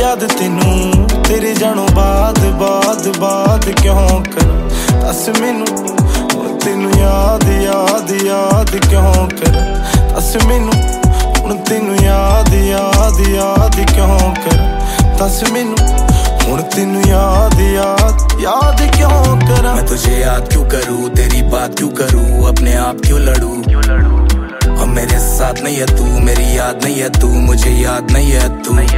याद तेनू तेरे जानो बाद बाद बाद क्यों कर दस मैनू तेनू याद याद याद क्यों कर दस मैनू हुण तेनू याद याद याद क्यों कर दस मैनू हुण तेनू याद याद याद क्यों कर। मैं तुझे याद क्यों करूं, तेरी बात क्यों करूं, अपने आप क्यों लड़ूं। अब मेरे साथ नहीं है तू, मेरी याद नहीं है तू, मुझे याद नहीं है तू।